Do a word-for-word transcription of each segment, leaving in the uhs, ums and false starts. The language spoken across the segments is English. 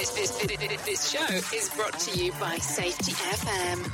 This, this, this, this show is brought to you by Safety F M.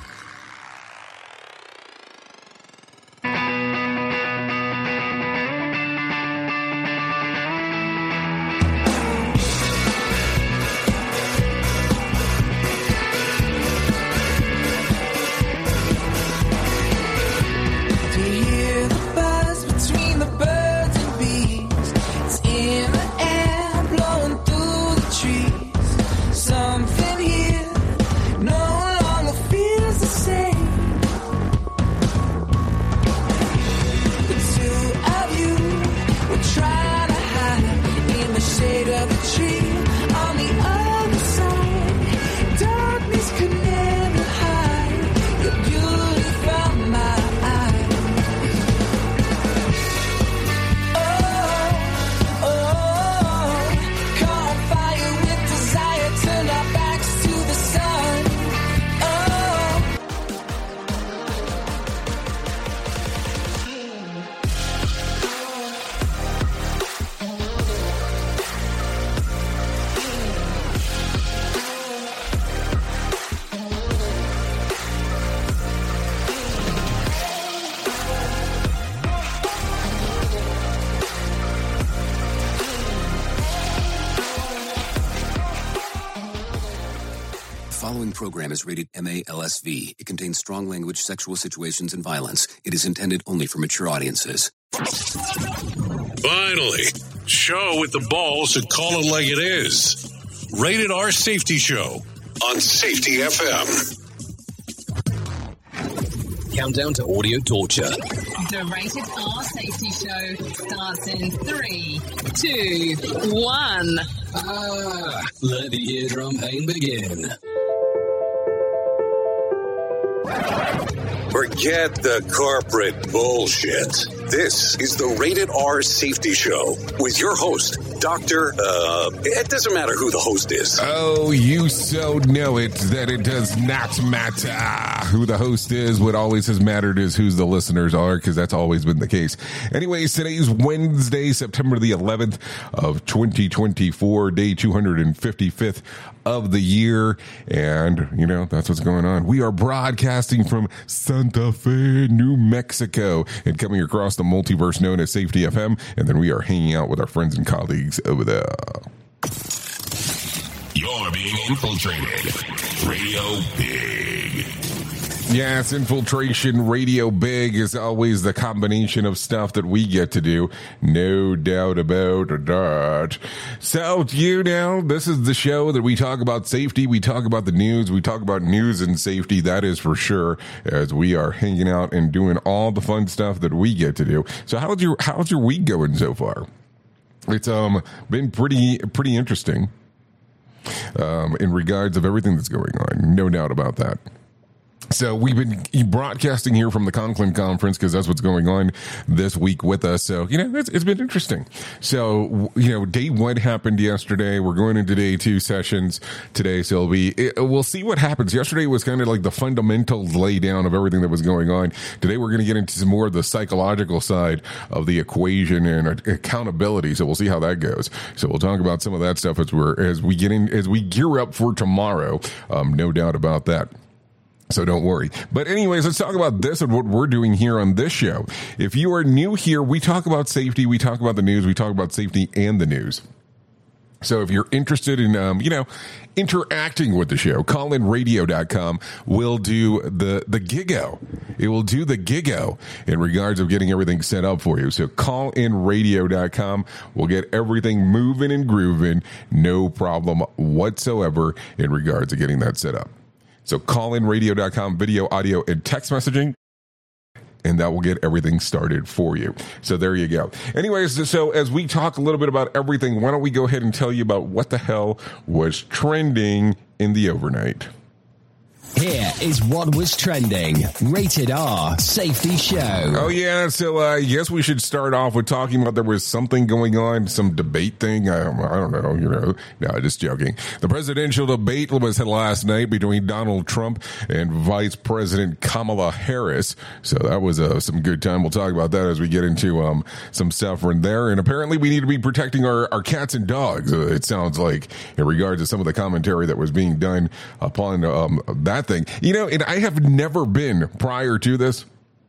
Program is rated M A L S V. It contains strong language, sexual situations, and violence. It is intended only for mature audiences. Finally, show with the balls to call it like it is. Rated R Safety Show on Safety F M. Countdown to audio torture. The Rated R Safety Show starts in three, two, one. Ah, let the eardrum pain begin. Forget the corporate bullshit. This is the Rated R Safety Show with your host, Doctor Uh, it doesn't matter who the host is. Oh, you so know it that it does not matter who the host is. What always has mattered is who the listeners are, because that's always been the case. Anyways, today's Wednesday, September the eleventh of twenty twenty-four, day two hundred fifty-fifth of the year. And, you know, that's what's going on. We are broadcasting from Santa Fe, New Mexico, and coming across the multiverse known as Safety F M. And then we are hanging out with our friends and colleagues over there. You're being infiltrated. Radio Big. Yes, Infiltration Radio Big is always the combination of stuff that we get to do. No doubt about that. So, you know, this is the show that we talk about safety. We talk about the news. We talk about news and safety. That is for sure, as we are hanging out and doing all the fun stuff that we get to do. So how's your, how's your week going so far? It's um been pretty, pretty interesting um, in regards of everything that's going on. No doubt about that. So we've been broadcasting here from the Conklin Conference because that's what's going on this week with us. So, you know, it's, it's been interesting. So, you know, day one happened yesterday. We're going into day two sessions today, Sylvie. It, we'll see what happens. Yesterday was kind of like the fundamentals lay down of everything that was going on. Today we're going to get into some more of the psychological side of the equation and accountability. So we'll see how that goes. So we'll talk about some of that stuff as we're, as we get in, as we gear up for tomorrow. Um, no doubt about that. So don't worry. But anyways, let's talk about this and what we're doing here on this show. If you are new here, we talk about safety, we talk about the news, we talk about safety and the news. So if you're interested in, um, you know, interacting with the show, call in radio dot com will do the, the giggo. It will do the giggo in regards of getting everything set up for you. So call in radio dot com. We'll get everything moving and grooving. No problem whatsoever in regards to getting that set up. So call in radio dot com, video, audio, and text messaging, and that will get everything started for you. So there you go. Anyways, so as we talk a little bit about everything, why don't we go ahead and tell you about what the hell was trending in the overnight? Here is what was trending. Rated R Safety Show. Oh, yeah. So uh, I guess we should start off with talking about there was something going on, some debate thing. I don't, I don't know, you know. No, just joking. The presidential debate was last night between Donald Trump and Vice President Kamala Harris. So that was uh, some good time. We'll talk about that as we get into um, some stuff from there. And apparently we need to be protecting our, our cats and dogs, uh, it sounds like, in regards to some of the commentary that was being done upon um, that thing. You know, and I have never been, prior to this,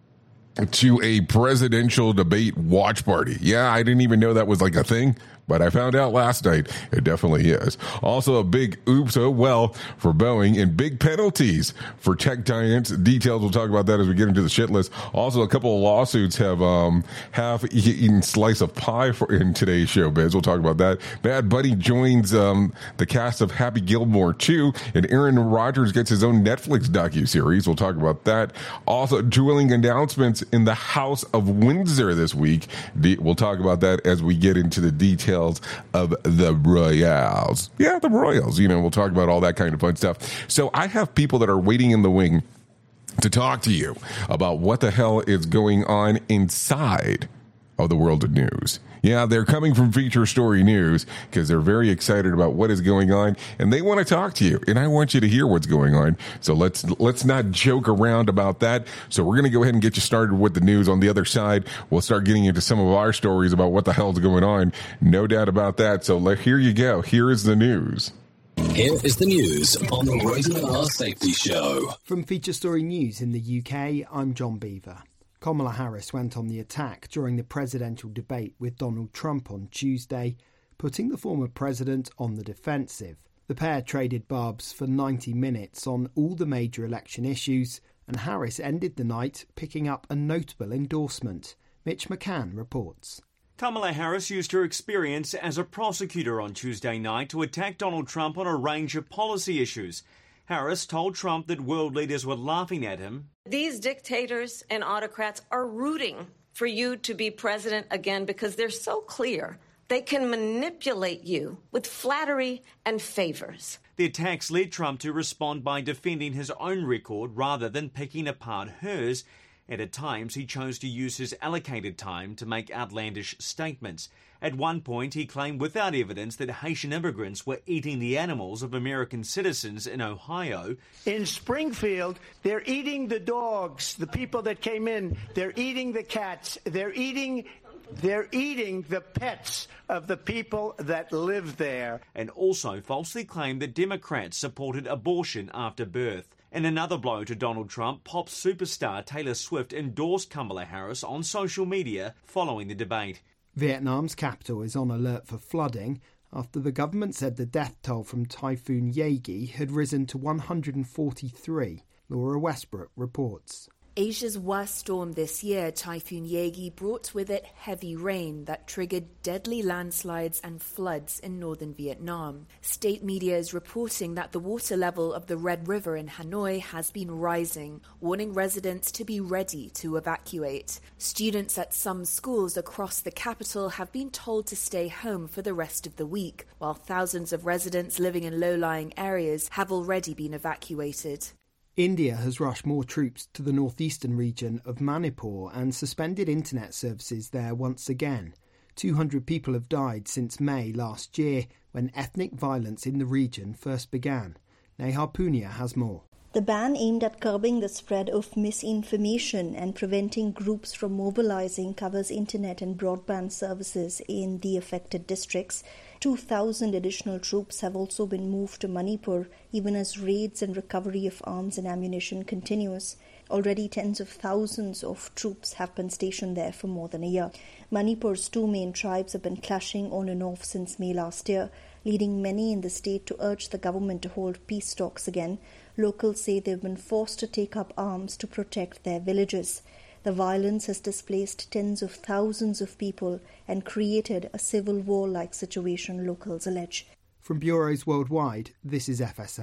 to a presidential debate watch party. Yeah, I didn't even know that was like a thing, but I found out last night it definitely is. Also, a big oops, oh well, for Boeing, and big penalties for tech giants. Details, we'll talk about that as we get into the shit list. Also, a couple of lawsuits have um, half-eaten slice of pie for, in today's showbiz. We'll talk about that. Bad Bunny joins um, the cast of Happy Gilmore two, and Aaron Rodgers gets his own Netflix docuseries. We'll talk about that. Also, dueling announcements in the House of Windsor this week. We'll talk about that as we get into the details of the Royals. Yeah, the Royals. You know, we'll talk about all that kind of fun stuff. So I have people that are waiting in the wing to talk to you about what the hell is going on inside of the world of news. Yeah, they're coming from Feature Story News because they're very excited about what is going on, and they want to talk to you, and I want you to hear what's going on. So let's let's not joke around about that. So we're going to go ahead and get you started with the news. On the other side, we'll start getting into some of our stories about what the hell's going on. No doubt about that. So let, here you go. Here is the news. Here is the news on the Rated R Safety Show. From Feature Story News in the U K, I'm John Beaver. Kamala Harris went on the attack during the presidential debate with Donald Trump on Tuesday, putting the former president on the defensive. The pair traded barbs for ninety minutes on all the major election issues, and Harris ended the night picking up a notable endorsement. Mitch McCann reports. Kamala Harris used her experience as a prosecutor on Tuesday night to attack Donald Trump on a range of policy issues. Harris told Trump that world leaders were laughing at him. These dictators and autocrats are rooting for you to be president again because they're so clear they can manipulate you with flattery and favors. The attacks led Trump to respond by defending his own record rather than picking apart hers. And at times, he chose to use his allocated time to make outlandish statements. At one point, he claimed without evidence that Haitian immigrants were eating the animals of American citizens in Ohio. In Springfield, they're eating the dogs, the people that came in. They're eating the cats. They're eating... They're eating the pets of the people that live there. And also falsely claimed that Democrats supported abortion after birth. In another blow to Donald Trump, pop superstar Taylor Swift endorsed Kamala Harris on social media following the debate. Vietnam's capital is on alert for flooding after the government said the death toll from Typhoon Yagi had risen to one hundred forty-three. Laura Westbrook reports. Asia's worst storm this year, Typhoon Yagi, brought with it heavy rain that triggered deadly landslides and floods in northern Vietnam. State media is reporting that the water level of the Red River in Hanoi has been rising, warning residents to be ready to evacuate. Students at some schools across the capital have been told to stay home for the rest of the week, while thousands of residents living in low-lying areas have already been evacuated. India has rushed more troops to the northeastern region of Manipur and suspended internet services there once again. two hundred people have died since May last year, when ethnic violence in the region first began. Neha Punia has more. The ban aimed at curbing the spread of misinformation and preventing groups from mobilizing covers internet and broadband services in the affected districts. two thousand additional troops have also been moved to Manipur, even as raids and recovery of arms and ammunition continues. Already tens of thousands of troops have been stationed there for more than a year. Manipur's two main tribes have been clashing on and off since May last year, leading many in the state to urge the government to hold peace talks again. Locals say they've been forced to take up arms to protect their villages. The violence has displaced tens of thousands of people and created a civil war-like situation, locals allege. From bureaus worldwide, this is F S N.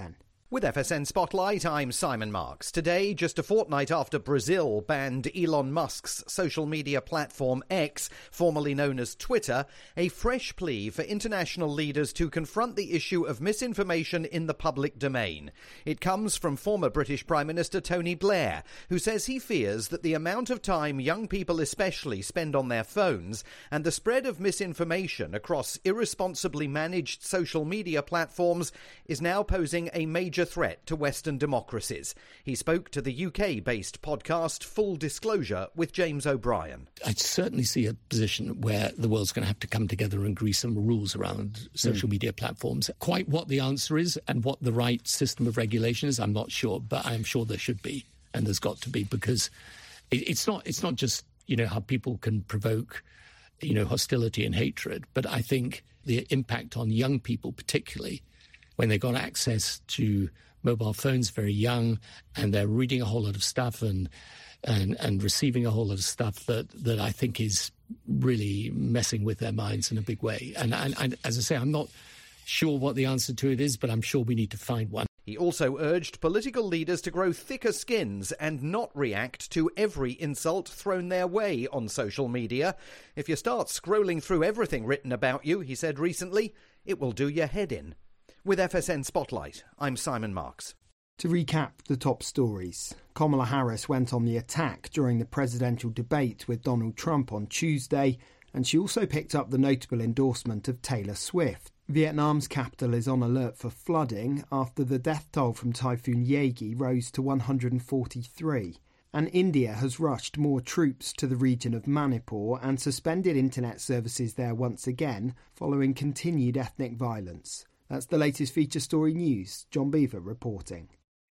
With F S N Spotlight, I'm Simon Marks. Today, just a fortnight after Brazil banned Elon Musk's social media platform X, formerly known as Twitter, a fresh plea for international leaders to confront the issue of misinformation in the public domain. It comes from former British Prime Minister Tony Blair, who says he fears that the amount of time young people especially spend on their phones and the spread of misinformation across irresponsibly managed social media platforms is now posing a major threat to Western democracies. He spoke to the U K-based podcast Full Disclosure with James O'Brien. I certainly see a position where the world's going to have to come together and agree some rules around social mm. media platforms. Quite what the answer is and what the right system of regulation is, I'm not sure, but I'm sure there should be, and there's got to be, because it, it's not it's not just, you know, how people can provoke, you know, hostility and hatred, but I think the impact on young people particularly, when they got access to mobile phones very young and they're reading a whole lot of stuff and and, and receiving a whole lot of stuff that, that I think is really messing with their minds in a big way. And, and, and as I say, I'm not sure what the answer to it is, but I'm sure we need to find one. He also urged political leaders to grow thicker skins and not react to every insult thrown their way on social media. If you start scrolling through everything written about you, he said recently, it will do your head in. With F S N Spotlight, I'm Simon Marks. To recap the top stories, Kamala Harris went on the attack during the presidential debate with Donald Trump on Tuesday, and she also picked up the notable endorsement of Taylor Swift. Vietnam's capital is on alert for flooding after the death toll from Typhoon Yagi rose to one hundred forty-three. And India has rushed more troops to the region of Manipur and suspended internet services there once again following continued ethnic violence. That's the latest feature story news. John Beaver reporting.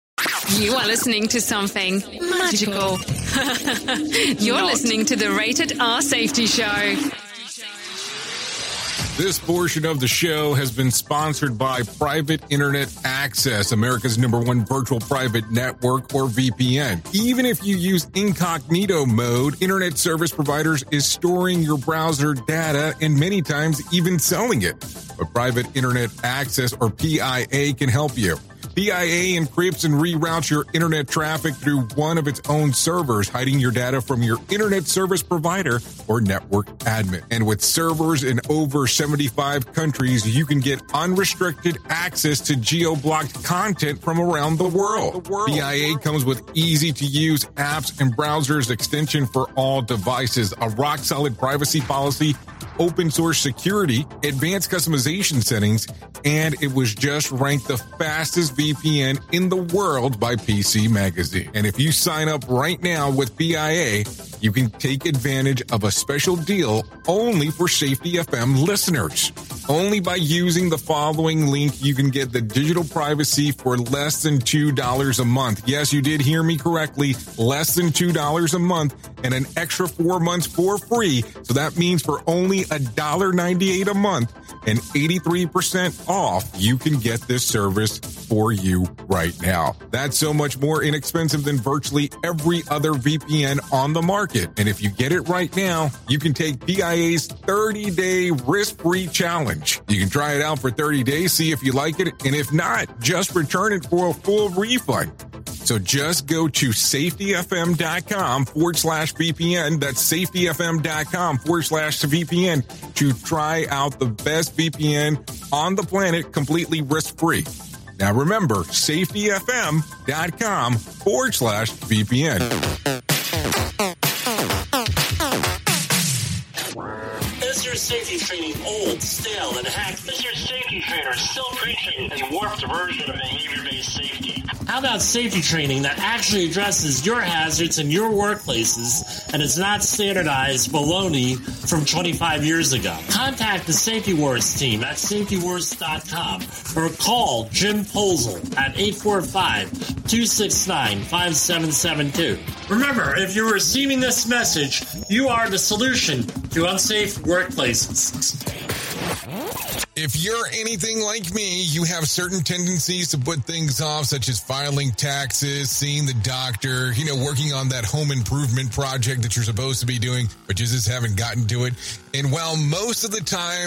You are listening to something magical. You're Not. listening to the Rated R Safety Show. This portion of the show has been sponsored by Private Internet Access, America's number one virtual private network, or V P N. Even if you use incognito mode, internet service providers is storing your browser data and many times even selling it. But Private Internet Access, or P I A, can help you. P I A encrypts and reroutes your internet traffic through one of its own servers, hiding your data from your internet service provider or network admin. And with servers in over seventy-five countries, you can get unrestricted access to geo-blocked content from around the world. The world. P I A comes with easy-to-use apps and browsers extension for all devices, a rock-solid privacy policy, open source security, advanced customization settings, and it was just ranked the fastest V P N in the world by P C Magazine. And if you sign up right now with P I A, you can take advantage of a special deal only for Safety F M listeners. Only by using the following link, you can get the digital privacy for less than two dollars a month. Yes, you did hear me correctly. Less than two dollars a month and an extra four months for free. So that means for only one dollar ninety-eight a month and eighty-three percent off, you can get this service for you right now. That's so much more inexpensive than virtually every other V P N on the market. And if you get it right now, you can take P I A's thirty-day risk-free challenge. You can try it out for thirty days, see if you like it, and if not, just return it for a full refund. So just go to safetyfm.com forward slash VPN. That's safetyfm.com forward slash VPN to try out the best V P N on the planet completely risk-free. Now remember, safetyfm.com forward slash VPN. Is your safety training old, stale, and hacked? Is your safety trainer still preaching a warped version of behavior-based safety? How about safety training that actually addresses your hazards in your workplaces and is not standardized baloney from twenty-five years ago? Contact the Safety Wars team at safety wars dot com or call Jim Posel at eight four five, two six nine, five seven seven two. Remember, if you're receiving this message, you are the solution to unsafe workplaces. If you're anything like me, you have certain tendencies to put things off, such as filing taxes, seeing the doctor, you know, working on that home improvement project that you're supposed to be doing, but you just haven't gotten to it. And while most of the times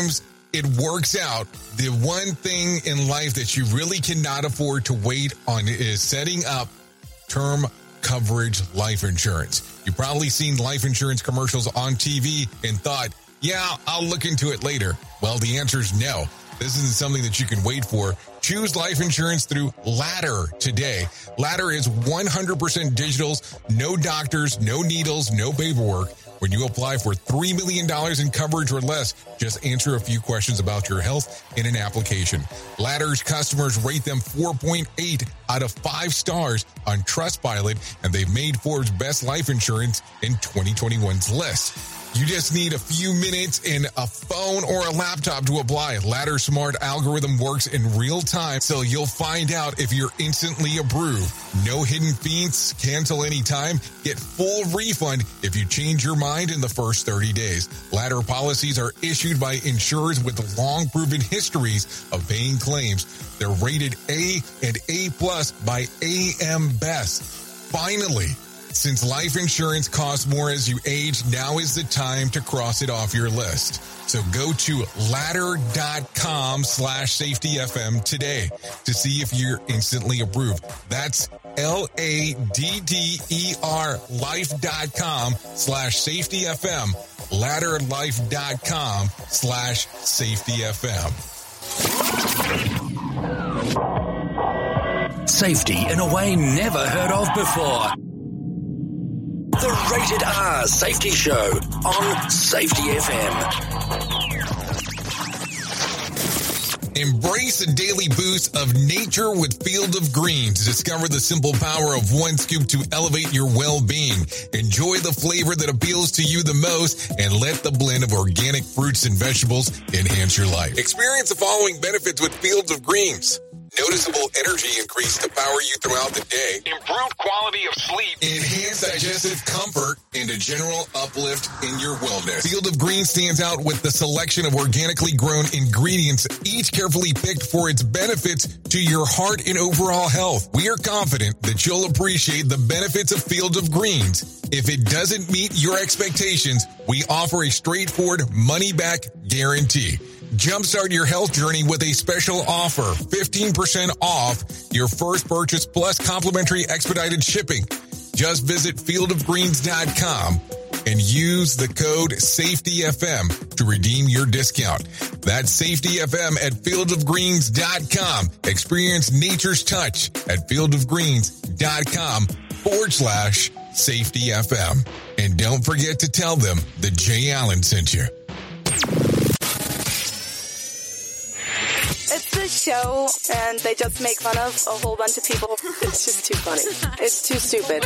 it works out. The one thing in life that you really cannot afford to wait on is setting up term coverage life insurance. You've probably seen life insurance commercials on T V and thought, yeah, I'll look into it later. Well, the answer is no. This isn't something that you can wait for. Choose life insurance through Ladder today. Ladder is one hundred percent digitals, no doctors, no needles, no paperwork. When you apply for three million dollars in coverage or less, just answer a few questions about your health in an application. Ladder's customers rate them four point eight out of five stars on Trustpilot, and they've made Forbes Best Life Insurance in twenty twenty-one's list. You just need a few minutes and a phone or a laptop to apply. Ladder's smart algorithm works in real time, so you'll find out if you're instantly approved. No hidden fees, cancel anytime, get full refund if you change your mind in the first thirty days. Ladder policies are issued by insurers with long proven histories of paying claims. They're rated A and A plus by A M Best. Finally, since life insurance costs more as you age, now is the time to cross it off your list. So go to ladder.com slash safety FM today to see if you're instantly approved. That's L-A-D-D-E-R life.com slash safety FM. Ladderlife.com slash safety FM. Safety in a way never heard of before. The Rated R Safety Show on Safety F M. Embrace a daily boost of nature with Field of Greens. Discover the simple power of one scoop to elevate your well-being. Enjoy the flavor that appeals to you the most and let the blend of organic fruits and vegetables enhance your life. Experience the following benefits with Fields of Greens. Noticeable energy increase to power you throughout the day. Improved quality of sleep. Enhanced digestive comfort and a general uplift in your wellness. Field of Greens stands out with the selection of organically grown ingredients, each carefully picked for its benefits to your heart and overall health. We are confident that you'll appreciate the benefits of Field of Greens. If it doesn't meet your expectations, we offer a straightforward money-back guarantee. Jumpstart your health journey with a special offer. fifteen percent off your first purchase plus complimentary expedited shipping. Just visit field of greens dot com and use the code SAFETYFM to redeem your discount. That's SAFETYFM at field of greens dot com. Experience nature's touch at field of greens dot com forward slash SAFETYFM. And don't forget to tell them that Jay Allen sent you. It's the show, and they just make fun of a whole bunch of people. It's just too funny. It's too stupid.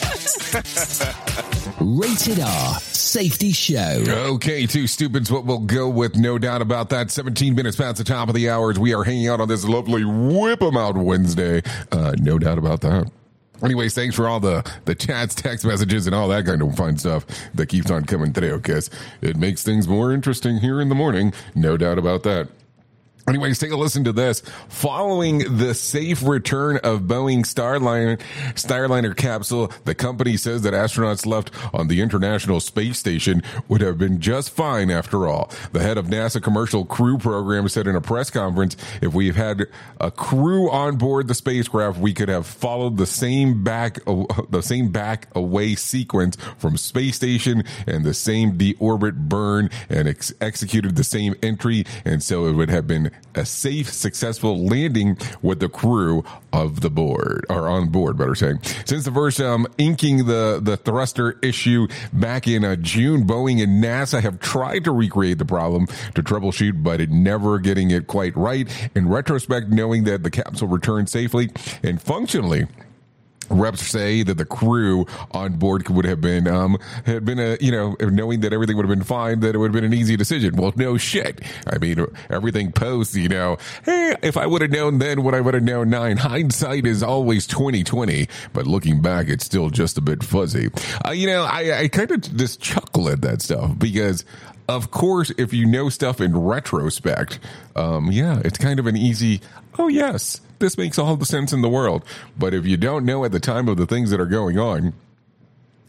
Rated R Safety Show. Okay, two stupids, what we'll go with, no doubt about that. seventeen minutes past the top of the hour as we are hanging out on this lovely Whip 'em Out Wednesday. Uh, no doubt about that. Anyways, thanks for all the, the chats, text messages, and all that kind of fun stuff that keeps on coming through, because it makes things more interesting here in the morning. No doubt about that. Anyways, take a listen to this. Following the safe return of Boeing Starliner, Starliner capsule, the company says that astronauts left on the International Space Station would have been just fine after all. The head of NASA Commercial Crew Program said in a press conference, if we've had a crew on board the spacecraft, we could have followed the same back, the same back away sequence from space station and the same deorbit burn and ex- executed the same entry. And so it would have been a safe, successful landing with the crew of the board, or on board, better saying. Since the first um, inking the, the thruster issue back in uh, June, Boeing and NASA have tried to recreate the problem to troubleshoot, but it never getting it quite right. In retrospect, knowing that the capsule returned safely and functionally, reps say that the crew on board would have been, um, had been a, you know, knowing that everything would have been fine, that it would have been an easy decision. Well, no shit. I mean, everything post, you know, hey, if I would have known then what I would have known nine. Hindsight is always twenty twenty, but looking back, it's still just a bit fuzzy. Uh, you know, I, I kind of just chuckle at that stuff because, of course, if you know stuff in retrospect, um, yeah, it's kind of an easy, oh, yes, this makes all the sense in the world. But if you don't know at the time of the things that are going on,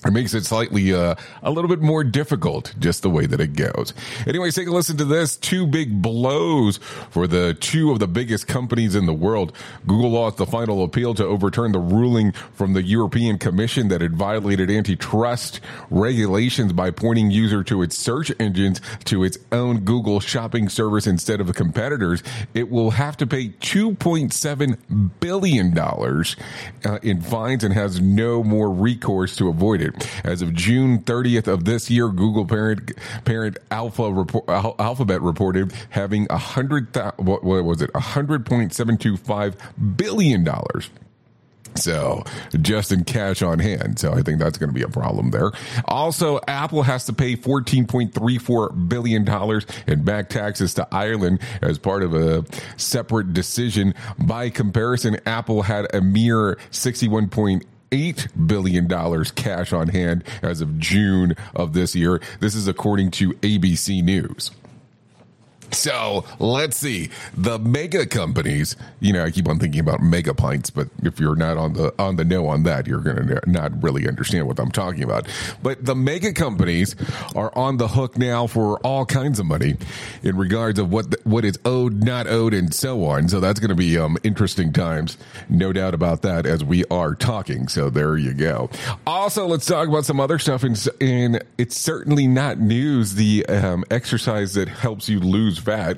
It makes it slightly, uh, a little bit more difficult, just the way that it goes. Anyways, take a listen to this. Two big blows for the two of the biggest companies in the world. Google lost the final appeal to overturn the ruling from the European Commission that it violated antitrust regulations by pointing user to its search engines to its own Google shopping service instead of the competitors. It will have to pay two point seven billion dollars uh, in fines and has no more recourse to avoid it. As of June thirtieth of this year, Google parent parent Alpha report, Alphabet reported having a hundred what, what was it a hundred point seven two five billion dollars. So just in cash on hand. So I think that's going to be a problem there. Also, Apple has to pay fourteen point three four billion dollars in back taxes to Ireland as part of a separate decision. By comparison, Apple had a mere sixty-one point eight billion dollars cash on hand as of June of this year. This is according to A B C News. So let's see. The mega companies, you know, I keep on thinking about mega pints, but if you're not on the on the know on that, you're going to not really understand what I'm talking about. But the mega companies are on the hook now for all kinds of money in regards of what the, what is owed, not owed, and so on. So that's going to be um, interesting times, no doubt about that, as we are talking. So there you go. Also, let's talk about some other stuff. And, and it's certainly not news, the um, exercise that helps you lose fat,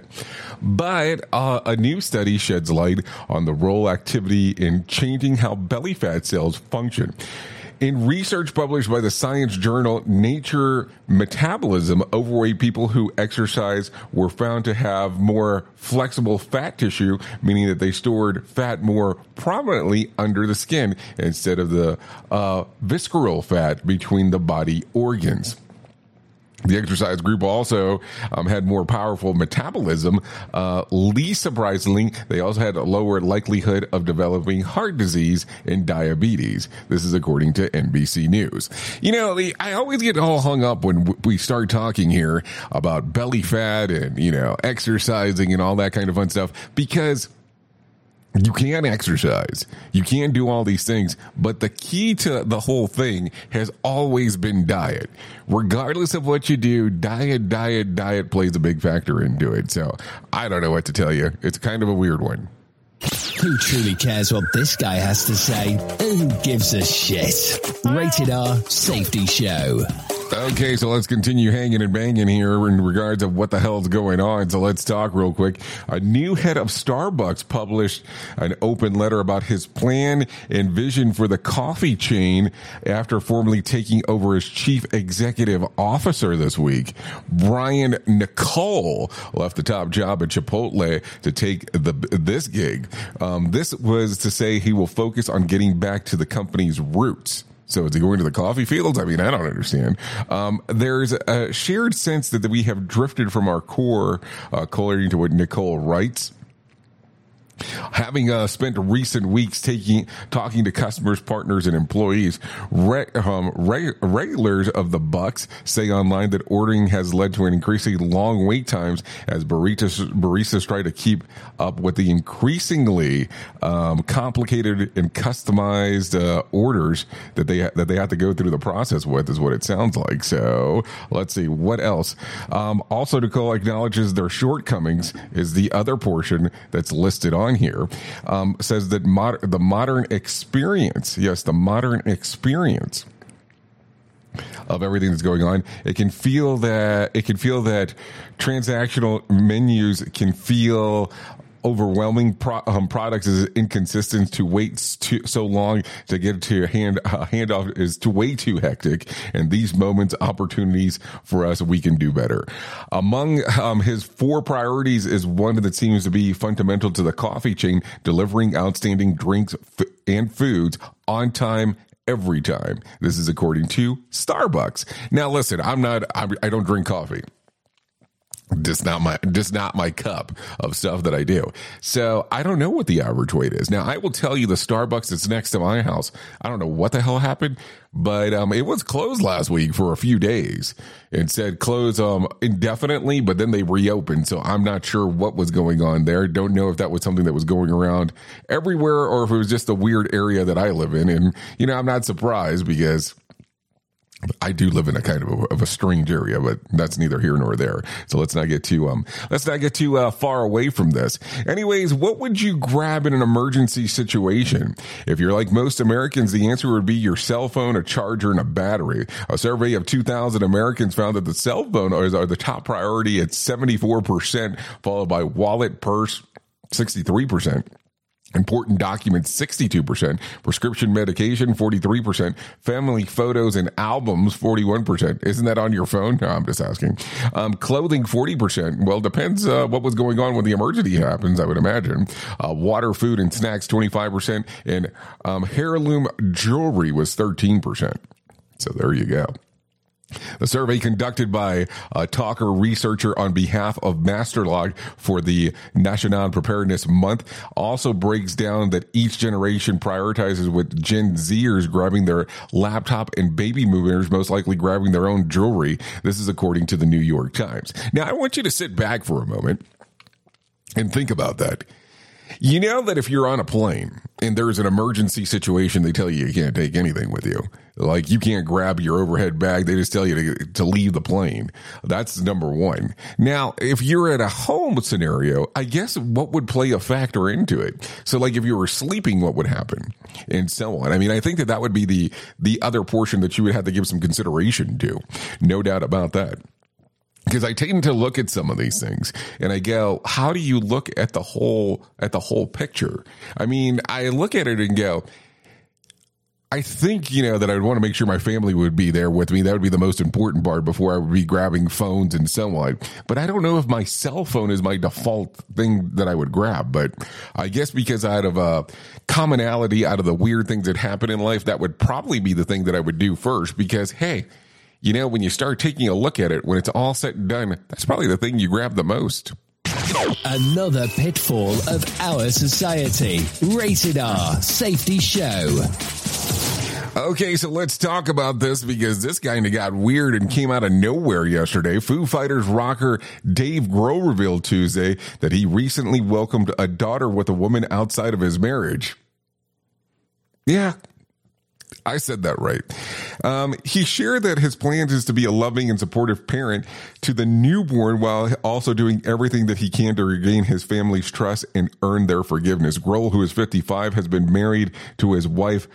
but uh, a new study sheds light on the role activity in changing how belly fat cells function. In research published by the science journal Nature Metabolism, overweight people who exercise were found to have more flexible fat tissue, meaning that they stored fat more prominently under the skin instead of the uh, visceral fat between the body organs. The exercise group also um, had more powerful metabolism. Uh, least surprisingly, they also had a lower likelihood of developing heart disease and diabetes. This is according to N B C News. You know, the, I always get all hung up when w- we start talking here about belly fat and, you know, exercising and all that kind of fun stuff, because you can exercise, you can do all these things, but the key to the whole thing has always been diet. Regardless of what you do, diet, diet, diet plays a big factor into it. So I don't know what to tell you. It's kind of a weird one. Who truly cares what this guy has to say? Who gives a shit? Rated R Safety Show. Okay, so let's continue hanging and banging here in regards of what the hell's going on. So let's talk real quick. A new head of Starbucks published an open letter about his plan and vision for the coffee chain after formally taking over as chief executive officer this week. Brian Nicole left the top job at Chipotle to take the this gig. Um, this was to say he will focus on getting back to the company's roots. So is he going to the coffee fields? I mean, I don't understand. Um, there's a shared sense that we have drifted from our core, uh, according to what Nicole writes. Having uh, spent recent weeks taking talking to customers, partners, and employees, re- um, re- regulars of the Bucks say online that ordering has led to an increasingly long wait times as baristas, baristas try to keep up with the increasingly um, complicated and customized uh, orders that they ha- that they have to go through the process with, is what it sounds like. So let's see what else. Um, also, Nicole acknowledges their shortcomings is the other portion that's listed on here. Um, says that mod- the modern experience, yes, the modern experience of everything that's going on, it can feel that it can feel that transactional menus can feel overwhelming. Pro- um, products is inconsistent. To wait too, so long to get to hand uh, handoff is too way too hectic. And these moments, opportunities for us, we can do better. Among um, his four priorities is one that seems to be fundamental to the coffee chain: delivering outstanding drinks f- and foods on time, every time. This is according to Starbucks. Now, listen, I'm not. I'm, I don't drink coffee. Just not my, just not my cup of stuff that I do. So I don't know what the average weight is. Now I will tell you the Starbucks that's next to my house, I don't know what the hell happened, but um, it was closed last week for a few days. It said close um indefinitely, but then they reopened. So I'm not sure what was going on there. Don't know if that was something that was going around everywhere or if it was just a weird area that I live in. And, you know, I'm not surprised because I do live in a kind of a, of a strange area, but that's neither here nor there. So let's not get too um let's not get too uh, far away from this. Anyways, what would you grab in an emergency situation? If you're like most Americans, the answer would be your cell phone, a charger, and a battery. A survey of two thousand Americans found that the cell phone is are the top priority at seventy-four percent, followed by wallet, purse, sixty-three percent. Important documents, sixty-two percent. Prescription medication, forty-three percent. Family photos and albums, forty-one percent. Isn't that on your phone? No, I'm just asking. Um, clothing, forty percent. Well, depends uh, what was going on when the emergency happens, I would imagine. Uh, water, food, and snacks, twenty-five percent. And um, heirloom jewelry was thirteen percent. So there you go. The survey conducted by a talker researcher on behalf of Masterlog for the National Preparedness Month also breaks down that each generation prioritizes with Gen Zers grabbing their laptop and baby boomers most likely grabbing their own jewelry. This is according to the New York Times. Now, I want you to sit back for a moment and think about that. You know that if you're on a plane and there's an emergency situation, they tell you you can't take anything with you. Like you can't grab your overhead bag. They just tell you to, to leave the plane. That's number one. Now, if you're at a home scenario, I guess what would play a factor into it? So like if you were sleeping, what would happen? And so on. I mean, I think that that would be the, the other portion that you would have to give some consideration to. No doubt about that. Because I tend to look at some of these things and I go, how do you look at the whole, at the whole picture? I mean, I look at it and go, I think, you know, that I'd want to make sure my family would be there with me. That would be the most important part before I would be grabbing phones and so on. But I don't know if my cell phone is my default thing that I would grab. But I guess because out of a commonality, out of the weird things that happen in life, that would probably be the thing that I would do first because, hey, you know, when you start taking a look at it, when it's all said and done, that's probably the thing you grab the most. Another pitfall of our society. Rated R Safety Show. Okay, so let's talk about this because this kind of got weird and came out of nowhere yesterday. Foo Fighters rocker Dave Grohl revealed Tuesday that he recently welcomed a daughter with a woman outside of his marriage. Yeah. I said that right. Um, he shared that his plan is to be a loving and supportive parent to the newborn while also doing everything that he can to regain his family's trust and earn their forgiveness. Grohl, who is fifty-five, has been married to his wife,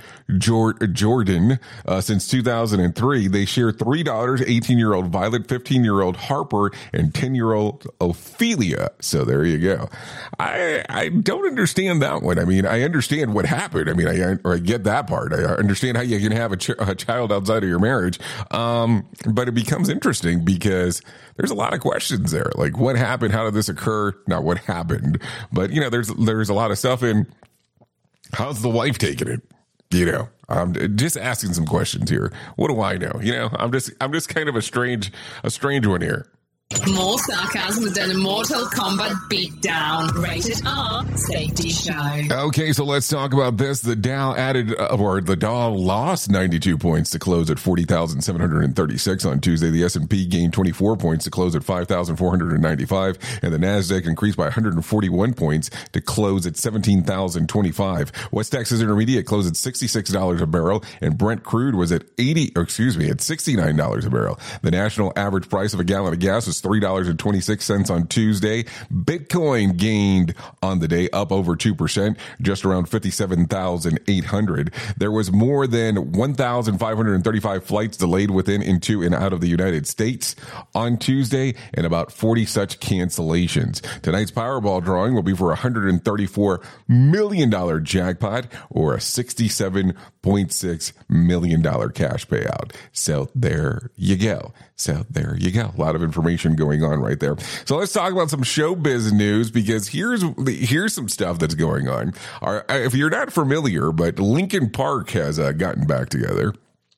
Jordan, uh, since two thousand three. They share three daughters, eighteen-year-old Violet, fifteen-year-old Harper, and ten-year-old Ophelia. So there you go. I I don't understand that one. I mean, I understand what happened. I mean, I, I, I get that part. I understand how you can have a, ch- a child outside of your marriage. Um, but it becomes interesting because there's a lot of questions there. Like what happened? How did this occur? Not what happened, but you know, there's, there's a lot of stuff in how's the wife taking it? You know, I'm just asking some questions here. What do I know? You know, I'm just, I'm just kind of a strange, a strange one here. More sarcasm than a Mortal Kombat beatdown. Rated R Safety Show. Okay, so let's talk about this. The Dow added, or the Dow lost ninety-two points to close at forty thousand seven hundred thirty-six on Tuesday. The S and P gained twenty-four points to close at five thousand four hundred ninety-five, and the Nasdaq increased by one hundred forty-one points to close at seventeen thousand twenty-five. West Texas Intermediate closed at sixty-six dollars a barrel, and Brent crude was at eighty, or excuse me, at sixty-nine dollars a barrel. The national average price of a gallon of gas was three dollars and twenty-six cents on Tuesday. Bitcoin gained on the day, up over two percent, just around fifty-seven thousand eight hundred. There was more than one thousand five hundred thirty-five flights delayed within, into, and out of the United States on Tuesday, and about forty such cancellations. Tonight's Powerball drawing will be for a one hundred thirty-four million dollars jackpot or a sixty-seven point six million dollars cash payout. So there you go. So there you go. A lot of information going on right there. So let's talk about some showbiz news because here's here's some stuff that's going on. Our, if you're not familiar, but Linkin Park has uh, gotten back together.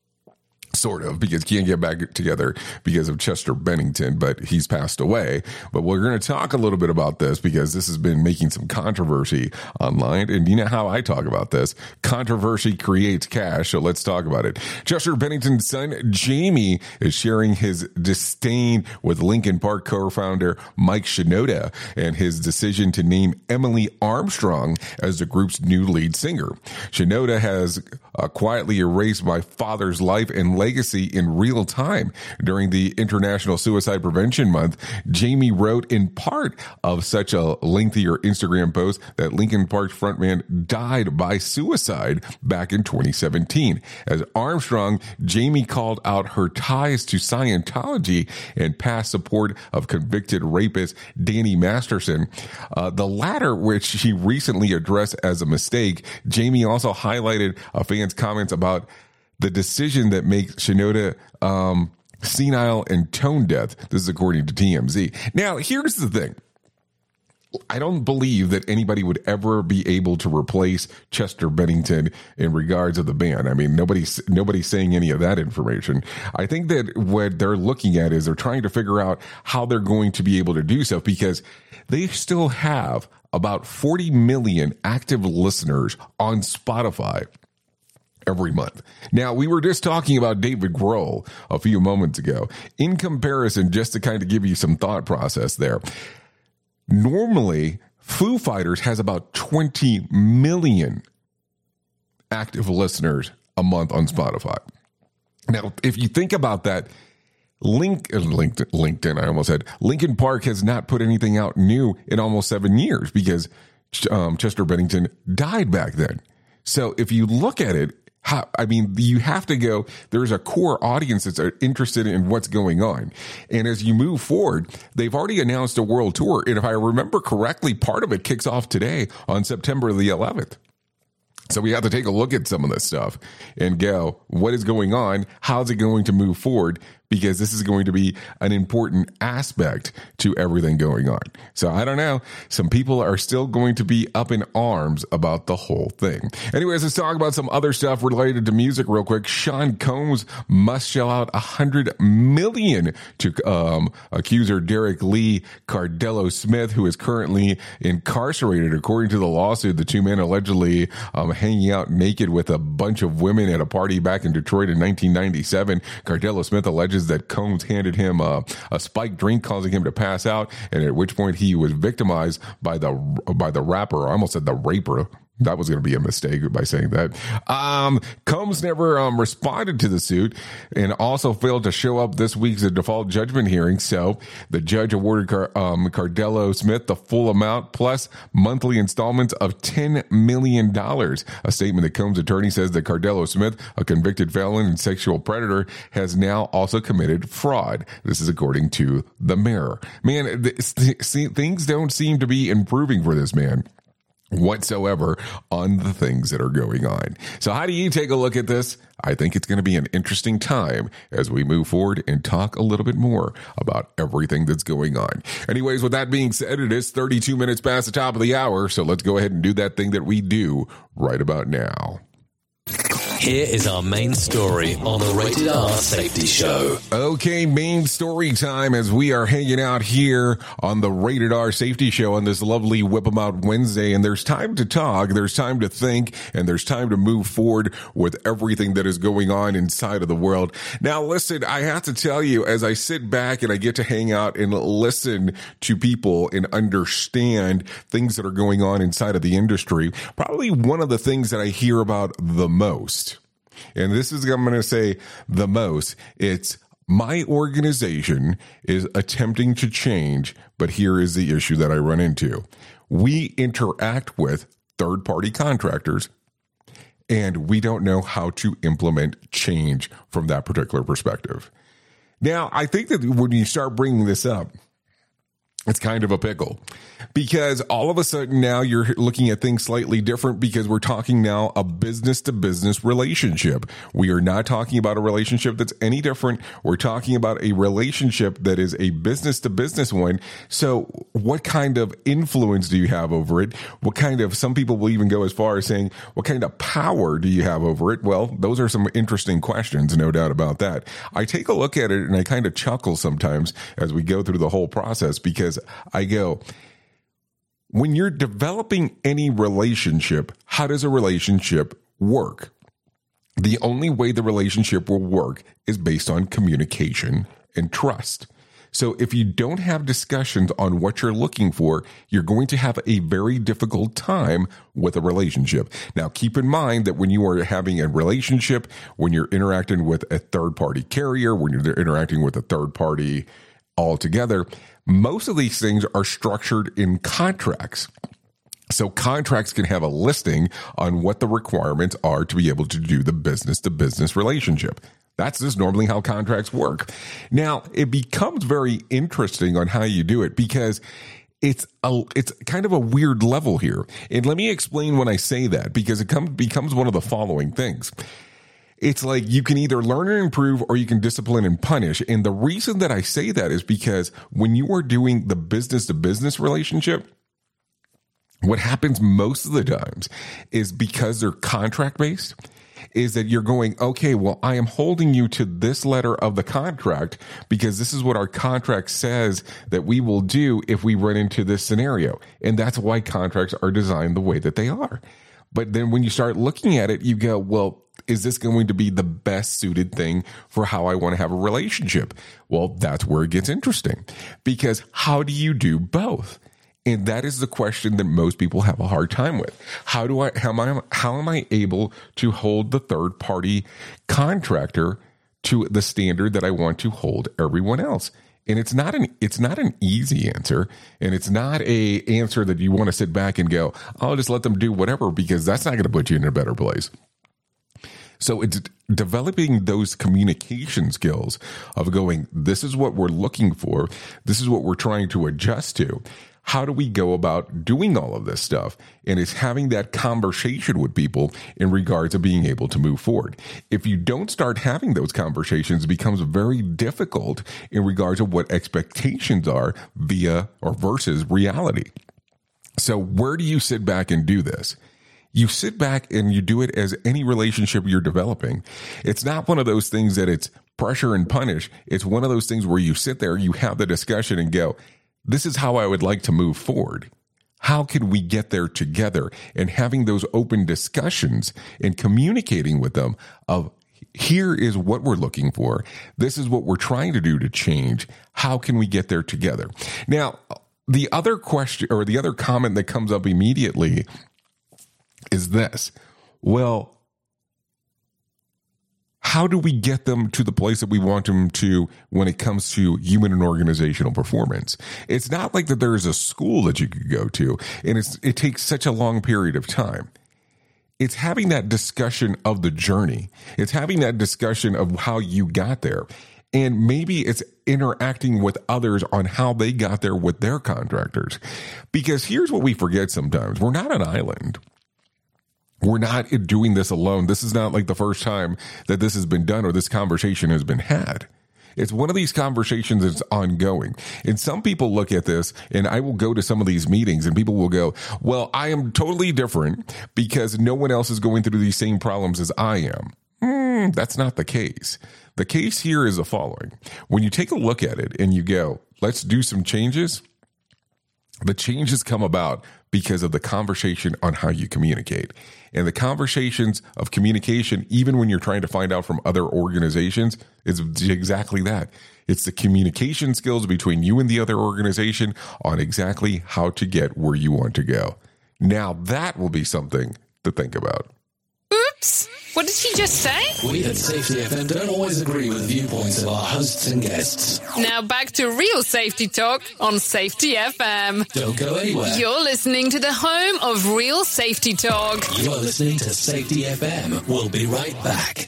Sort of, because he can't get back together because of Chester Bennington, but he's passed away. But we're going to talk a little bit about this because this has been making some controversy online. And you know how I talk about this. Controversy creates cash. So let's talk about it. Chester Bennington's son, Jamie, is sharing his disdain with Linkin Park co-founder Mike Shinoda and his decision to name Emily Armstrong as the group's new lead singer. Shinoda has uh, quietly erased my father's life and legacy in real time. During the International Suicide Prevention Month, Jamie wrote in part of such a lengthier Instagram post that Linkin Park frontman died by suicide back in twenty seventeen. As Armstrong, Jamie called out her ties to Scientology and past support of convicted rapist Danny Masterson. Uh, the latter, which she recently addressed as a mistake. Jamie also highlighted a fan's comments about the decision that makes Shinoda um, senile and tone deaf. This is according to T M Z. Now, here's the thing. I don't believe that anybody would ever be able to replace Chester Bennington in regards of the band. I mean, nobody's nobody's saying any of that information. I think that what they're looking at is they're trying to figure out how they're going to be able to do so, because they still have about forty million active listeners on Spotify every month. Now, we were just talking about David Grohl a few moments ago. In comparison, just to kind of give you some thought process there, normally, Foo Fighters has about twenty million active listeners a month on Spotify. Now, if you think about that, Link, LinkedIn, LinkedIn, I almost said, Linkin Park has not put anything out new in almost seven years because um, Chester Bennington died back then. So if you look at it, How, I mean, you have to go, there's a core audience that's interested in what's going on. And as you move forward, they've already announced a world tour. And if I remember correctly, part of it kicks off today on September the eleventh. So we have to take a look at some of this stuff and go, what is going on? How's it going to move forward? Because this is going to be an important aspect to everything going on. So I don't know. Some people are still going to be up in arms about the whole thing. Anyways, let's talk about some other stuff related to music real quick. Sean Combs must shell out a hundred million to um, accuser Derek Lee Cardello Smith, who is currently incarcerated. According to the lawsuit, the two men allegedly um, hanging out naked with a bunch of women at a party back in Detroit in nineteen ninety-seven. Cardello Smith alleges that Combs handed him a, a spiked drink, causing him to pass out, and at which point he was victimized by the by the rapper. I almost said the raper. That was going to be a mistake by saying that. Um, Combs never um, responded to the suit and also failed to show up this week's default judgment hearing. So the judge awarded Car- um, Cardello Smith the full amount plus monthly installments of ten million dollars. A statement that Combs' attorney says that Cardello Smith, a convicted felon and sexual predator, has now also committed fraud. This is according to the Mirror. Man, th- see, things don't seem to be improving for this man whatsoever on the things that are going on. So how do you take a look at this? I think it's going to be an interesting time as we move forward and talk a little bit more about everything that's going on. Anyways, with that being said, it is thirty-two minutes past the top of the hour, so let's go ahead and do that thing that we do right about now. Here is our main story on the Rated R Safety Show. Okay, main story time as we are hanging out here on the Rated R Safety Show on this lovely Whip 'em Out Wednesday. And there's time to talk, there's time to think, and there's time to move forward with everything that is going on inside of the world. Now, listen, I have to tell you, as I sit back and I get to hang out and listen to people and understand things that are going on inside of the industry, probably one of the things that I hear about the most, and this is, I'm going to say the most, it's my organization is attempting to change, but here is the issue that I run into. We interact with third-party contractors, and we don't know how to implement change from that particular perspective. Now, I think that when you start bringing this up, it's kind of a pickle, because all of a sudden now you're looking at things slightly different, because we're talking now a business to business relationship. We are not talking about a relationship that's any different. We're talking about a relationship that is a business to business one. So what kind of influence do you have over it? What kind of, some people will even go as far as saying, what kind of power do you have over it? Well, those are some interesting questions, no doubt about that. I take a look at it and I kind of chuckle sometimes as we go through the whole process, because I go, when you're developing any relationship, how does a relationship work? The only way the relationship will work is based on communication and trust. So if you don't have discussions on what you're looking for, you're going to have a very difficult time with a relationship. Now, keep in mind that when you are having a relationship, when you're interacting with a third party carrier, when you're interacting with a third party altogether, most of these things are structured in contracts. So contracts can have a listing on what the requirements are to be able to do the business to business relationship. That's just normally how contracts work. Now, it becomes very interesting on how you do it because it's a, it's kind of a weird level here. And let me explain when I say that, because it comes becomes one of the following things. It's like you can either learn and improve or you can discipline and punish. And the reason that I say that is because when you are doing the business to business relationship, what happens most of the times is because they're contract based, is that you're going, okay, well, I am holding you to this letter of the contract because this is what our contract says that we will do if we run into this scenario. And that's why contracts are designed the way that they are. But then when you start looking at it, you go, well, is this going to be the best suited thing for how I want to have a relationship? Well, that's where it gets interesting, because how do you do both? And that is the question that most people have a hard time with. How do I, how am I, how am I able to hold the third party contractor to the standard that I want to hold everyone else? And it's not an, it's not an easy answer. And it's not a answer that you want to sit back and go, I'll just let them do whatever, because that's not going to put you in a better place. So it's developing those communication skills of going, this is what we're looking for. This is what we're trying to adjust to. How do we go about doing all of this stuff? And it's having that conversation with people in regards to being able to move forward. If you don't start having those conversations, it becomes very difficult in regards to what expectations are via or versus reality. So where do you sit back and do this? You sit back and you do it as any relationship you're developing. It's not one of those things that it's pressure and punish. It's one of those things where you sit there, you have the discussion and go, this is how I would like to move forward. How can we get there together? And having those open discussions and communicating with them of, here is what we're looking for. This is what we're trying to do to change. How can we get there together? Now, the other question or the other comment that comes up immediately is this. Well, how do we get them to the place that we want them to when it comes to human and organizational performance? It's not like that there is a school that you could go to, and it's, it takes such a long period of time. It's having that discussion of the journey. It's having that discussion of how you got there. And maybe it's interacting with others on how they got there with their contractors. Because here's what we forget sometimes. We're not an island. We're not doing this alone. This is not like the first time that this has been done or this conversation has been had. It's one of these conversations that's ongoing. And some people look at this, and I will go to some of these meetings and people will go, well, I am totally different because no one else is going through these same problems as I am. Mm, that's not the case. The case here is the following. When you take a look at it and you go, let's do some changes, the changes come about because of the conversation on how you communicate. And the conversations of communication, even when you're trying to find out from other organizations, is exactly that. It's the communication skills between you and the other organization on exactly how to get where you want to go. Now, that will be something to think about. Oops! What did he just say? We at Safety F M don't always agree with the viewpoints of our hosts and guests. Now back to real safety talk on Safety F M. Don't go anywhere. You're listening to the home of real safety talk. You're listening to Safety F M. We'll be right back.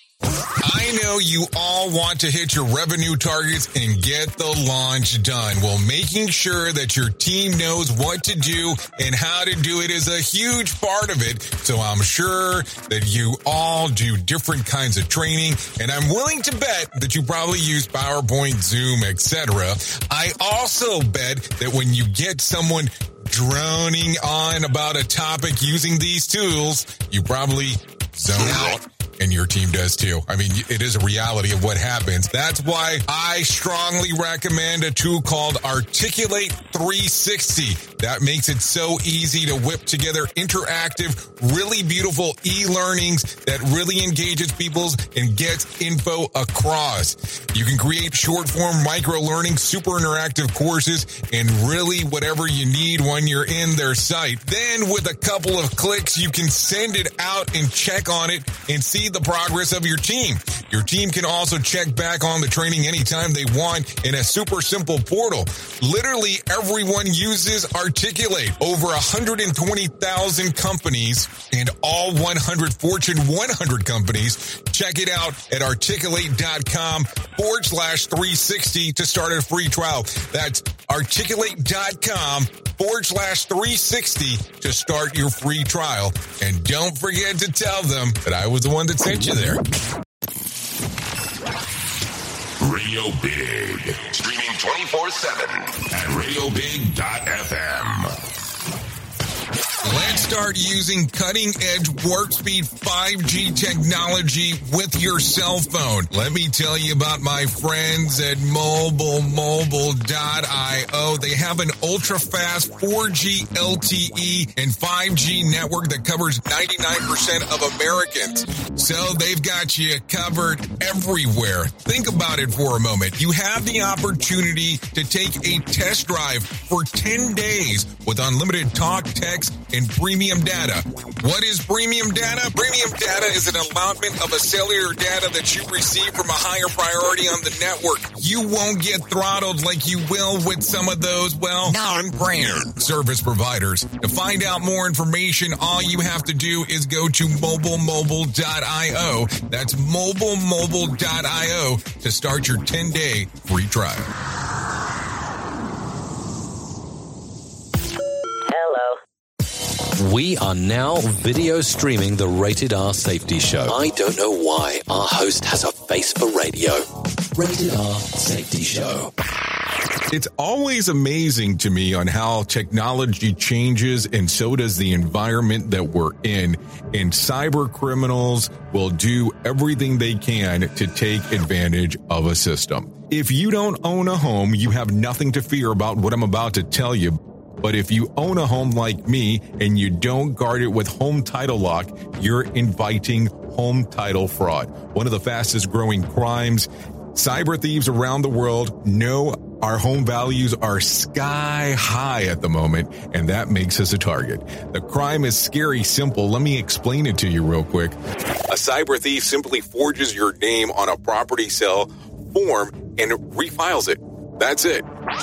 I know you all want to hit your revenue targets and get the launch done. Well, making sure that your team knows what to do and how to do it is a huge part of it. So I'm sure that you all do different kinds of training, and I'm willing to bet that you probably use PowerPoint, Zoom, et cetera. I also bet that when you get someone droning on about a topic using these tools, you probably zone out. And your team does too. I mean, it is a reality of what happens. That's why I strongly recommend a tool called Articulate three sixty. That makes it so easy to whip together interactive, really beautiful e-learnings that really engages people and gets info across. You can create short-form micro-learning, super interactive courses, and really whatever you need when you're in their site. Then with a couple of clicks, you can send it out and check on it and see the progress of your team. Your team can also check back on the training anytime they want in a super simple portal. Literally everyone uses Articulate. Over one hundred twenty thousand companies and all one hundred Fortune one hundred companies. Check it out at articulate.com forward slash 360 to start a free trial. That's articulate.com forward slash 360 to start your free trial. And don't forget to tell them that I was the one that sent you there. Radio Big. Streaming twenty-four seven at radio big dot f m. Let's start using cutting-edge warp speed five G technology with your cell phone. Let me tell you about my friends at mobile mobile dot io. They have an ultra-fast four G L T E and five G network that covers ninety-nine percent of Americans. So they've got you covered everywhere. Think about it for a moment. You have the opportunity to take a test drive for ten days with unlimited talk, text, and premium data. What is premium data? Premium data is an allotment of a cellular data that you receive from a higher priority on the network. You won't get throttled like you will with some of those, well, non-brand service providers. To find out more information, all you have to do is go to mobile mobile dot io. That's mobile mobile dot io to start your ten-day free trial. We are now video streaming the Rated R Safety Show. I don't know why our host has a face for radio. Rated R Safety Show. It's always amazing to me on how technology changes, and so does the environment that we're in. And cyber criminals will do everything they can to take advantage of a system. If you don't own a home, you have nothing to fear about what I'm about to tell you. But if you own a home like me and you don't guard it with Home Title Lock, you're inviting home title fraud. One of the fastest growing crimes. Cyber thieves around the world know our home values are sky high at the moment, and that makes us a target. The crime is scary simple. Let me explain it to you real quick. A cyber thief simply forges your name on a property sale form and refiles it. That's it.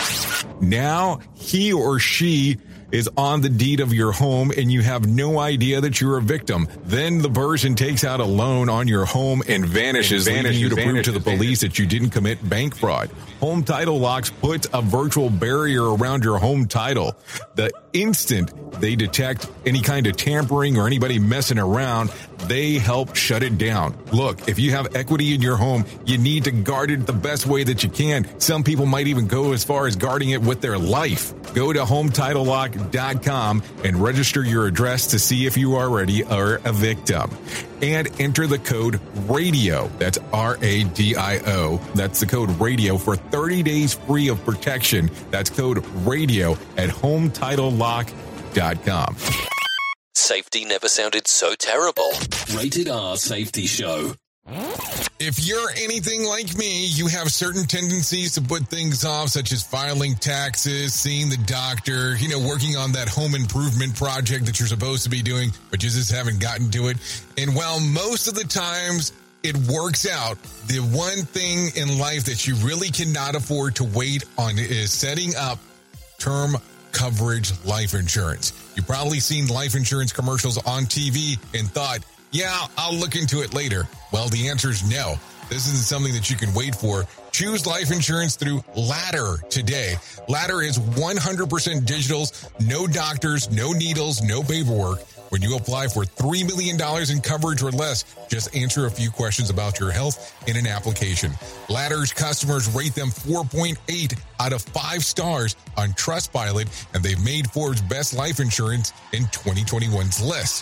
Now he or she is on the deed of your home and you have no idea that you're a victim. Then the person takes out a loan on your home and vanishes, and vanishes leaving you to vanishes, prove to the police vanishes. that you didn't commit bank fraud. Home Title Locks puts a virtual barrier around your home title. The instant they detect any kind of tampering or anybody messing around, they help shut it down. Look, if you have equity in your home, you need to guard it the best way that you can. Some people might even go as far as guarding it with their life. Go to home title lock dot com and register your address to see if you already are a victim. And enter the code RADIO. That's R A D I O. That's the code RADIO for thirty days free of protection. That's code RADIO at home title lock dot com. Safety never sounded so terrible. Rated R Safety Show. If you're anything like me, you have certain tendencies to put things off, such as filing taxes, seeing the doctor, you know, working on that home improvement project that you're supposed to be doing, but you just haven't gotten to it. And while most of the times it works out, the one thing in life that you really cannot afford to wait on is setting up term coverage life insurance. You've probably seen life insurance commercials on T V and thought, yeah, I'll look into it later. Well, the answer is no. This isn't something that you can wait for. Choose life insurance through Ladder today. Ladder is one hundred percent digital, no doctors, no needles, no paperwork. When you apply for three million dollars in coverage or less, just answer a few questions about your health in an application. Ladder's customers rate them four point eight out of five stars on Trustpilot, and they've made Forbes Best Life Insurance in twenty twenty-one's list.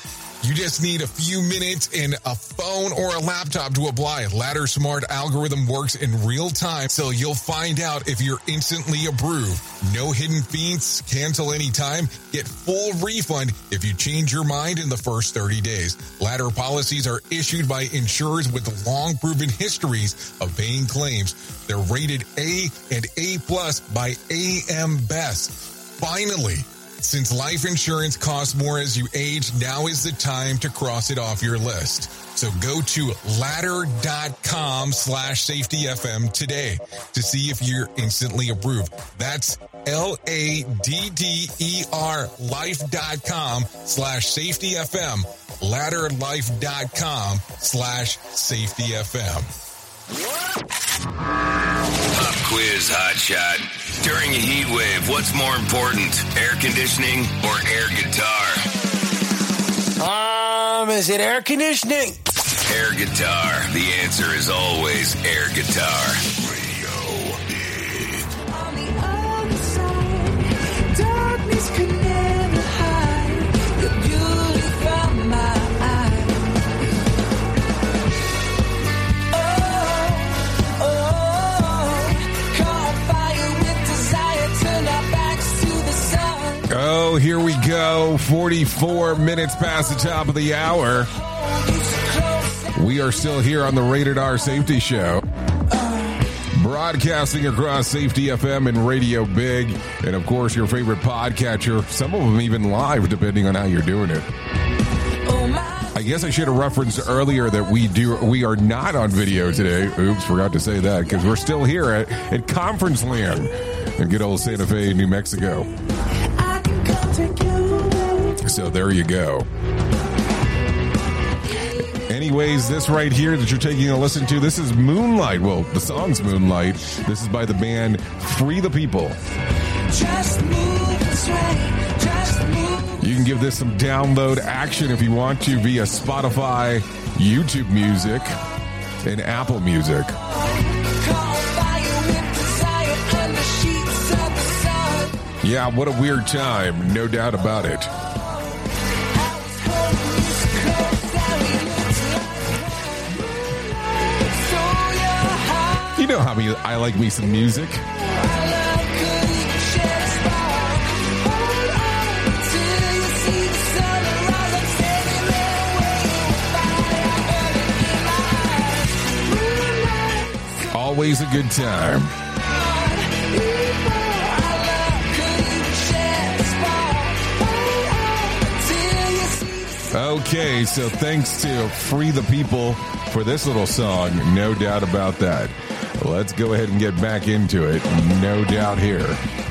You just need a few minutes and a phone or a laptop to apply. Ladder Smart algorithm works in real time, so you'll find out if you're instantly approved. No hidden fees, cancel anytime, get full refund if you change your mind in the first thirty days. Ladder policies are issued by insurers with long proven histories of paying claims. They're rated A and A plus by A M Best. Finally, since life insurance costs more as you age, now is the time to cross it off your list. So go to ladder.com slash safety FM today to see if you're instantly approved. That's L-A-D-D-E-R life.com slash safety FM. Ladderlife.com slash safety FM. Pop quiz hotshot. During a heat wave, what's more important, air conditioning or air guitar? Um, is it air conditioning? Air guitar. The answer is always air guitar. Radio Big. On the other side, darkness could never hide the beauty from my eyes. Oh, oh, caught fire with desire, turned our backs to the sun. Oh, here we go. forty-four minutes past the top of the hour. We are still here on the Rated R Safety Show, broadcasting across Safety F M and Radio Big, and of course your favorite podcatcher, some of them even live depending on how you're doing it. I guess I should have referenced earlier that we do we are not on video today. Oops, forgot to say that, because we're still here at, at Conference Land in good old Santa Fe, New Mexico. So there you go. Anyways, this right here that you're taking a listen to, this is Moonlight. Well, the song's Moonlight. This is by the band Free the People. Just move this way, just move. You can give this some download action if you want to via Spotify, YouTube Music, and Apple Music. Yeah, what a weird time, no doubt about it. You know how me, I like me some music. Always a good time. Okay, so thanks to Free the People for this little song, no doubt about that. Let's go ahead and get back into it. No doubt here.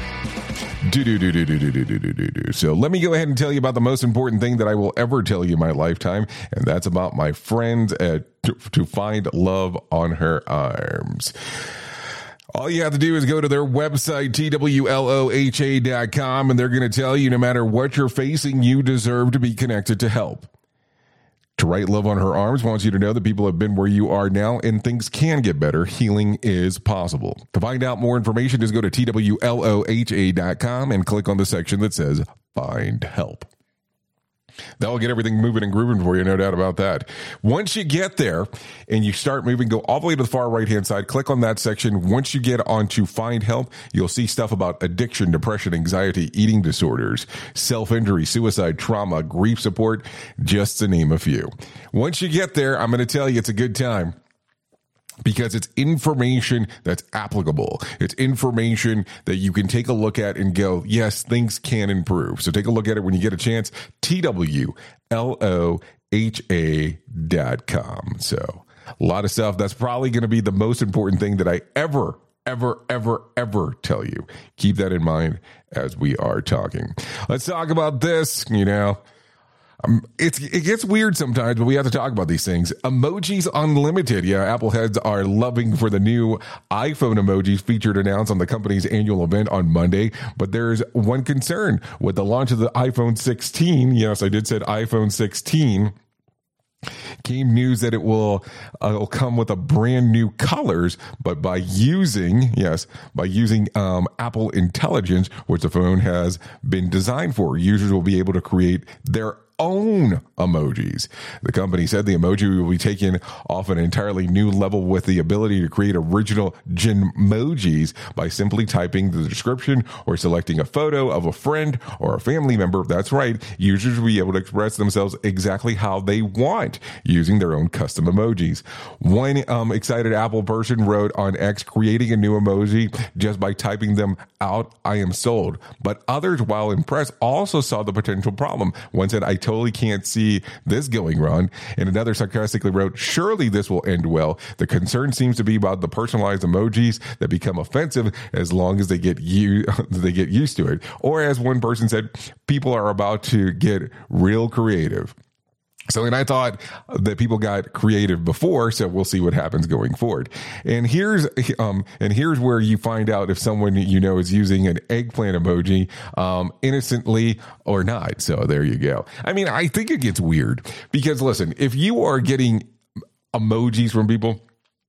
Do do do do do do do do do do. So let me go ahead and tell you about the most important thing that I will ever tell you in my lifetime, and that's about my friends at to, to Find Love on Her Arms. All you have to do is go to their website, T W L O H A dot com, and they're going to tell you no matter what you're facing, you deserve to be connected to help. To Right Love on Her Arms wants you to know that people have been where you are now and things can get better. Healing is possible. To find out more information, just go to T W L O H A dot com and click on the section that says Find Help. That'll get everything moving and grooving for you, no doubt about that. Once you get there and you start moving, go all the way to the far right-hand side, click on that section. Once you get onto Find Help, you'll see stuff about addiction, depression, anxiety, eating disorders, self-injury, suicide, trauma, grief support, just to name a few. Once you get there, I'm going to tell you it's a good time, because it's information that's applicable. It's information that you can take a look at and go, yes, things can improve. So take a look at it when you get a chance. T W L O H A dot com. So a lot of stuff. That's probably going to be the most important thing that I ever, ever, ever, ever tell you. Keep that in mind as we are talking. Let's talk about this, you know. Um, it's it gets weird sometimes, but we have to talk about these things. Emojis Unlimited. Yeah, Apple heads are loving for the new iPhone emojis featured announced on the company's annual event on Monday. But there's one concern with the launch of the iPhone sixteen. Yes, I did said iPhone sixteen. Came news that it will uh, will come with a brand new colors, but by using yes by using um, Apple Intelligence, which the phone has been designed for, users will be able to create their own emojis. The company said the emoji will be taken off an entirely new level with the ability to create original Genmojis by simply typing the description or selecting a photo of a friend or a family member. That's right. Users will be able to express themselves exactly how they want using their own custom emojis. One um, excited Apple person wrote on X, creating a new emoji just by typing them out, I am sold. But others, while impressed, also saw the potential problem. One said, I totally can't see this going wrong. And another sarcastically wrote, surely this will end well. The concern seems to be about the personalized emojis that become offensive as long as they get you they get used to it. Or as one person said, people are about to get real creative. So, and I thought that people got creative before, so we'll see what happens going forward. And here's, um, and here's where you find out if someone you know is using an eggplant emoji, um, innocently or not. So there you go. I mean, I think it gets weird because listen, if you are getting emojis from people,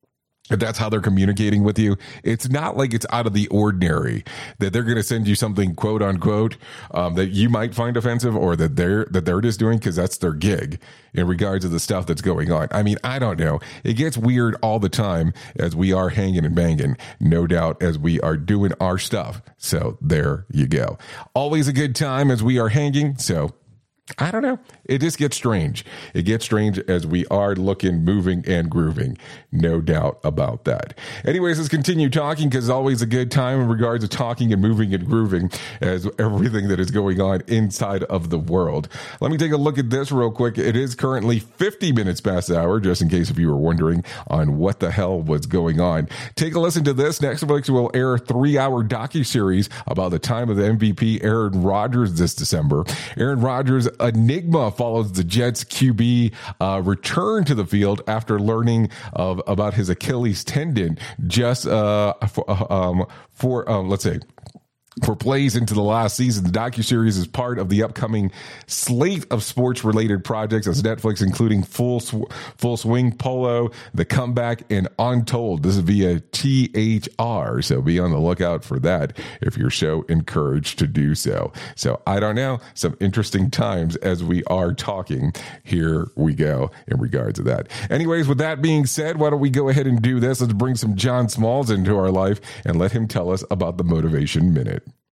if that's how they're communicating with you, it's not like it's out of the ordinary that they're going to send you something quote unquote um, that you might find offensive or that they're that they're just doing because that's their gig in regards to the stuff that's going on. I mean, I don't know. It gets weird all the time as we are hanging and banging, no doubt, as we are doing our stuff. So there you go. Always a good time as we are hanging. So I don't know. It just gets strange. It gets strange as we are looking, moving, and grooving. No doubt about that. Anyways, let's continue talking because it's always a good time in regards to talking and moving and grooving as everything that is going on inside of the world. Let me take a look at this real quick. It is currently fifty minutes past the hour, just in case if you were wondering on what the hell was going on. Take a listen to this. Netflix will air a three-hour docuseries about the time of the M V P Aaron Rodgers this December. Aaron Rodgers' enigma follows the Jets Q B uh, return to the field after learning of about his Achilles tendon just uh, for, uh, um, for um, let's say, for plays into the last season. The docuseries is part of the upcoming slate of sports-related projects as Netflix, including Full Sw- Full Swing Polo, The Comeback, and Untold. This is via T H R, so be on the lookout for that if you're so encouraged to do so. So I don't know, some interesting times as we are talking. Here we go in regards to that. Anyways, with that being said, why don't we go ahead and do this? Let's bring some John Smalls into our life and let him tell us about the Motivation Minute.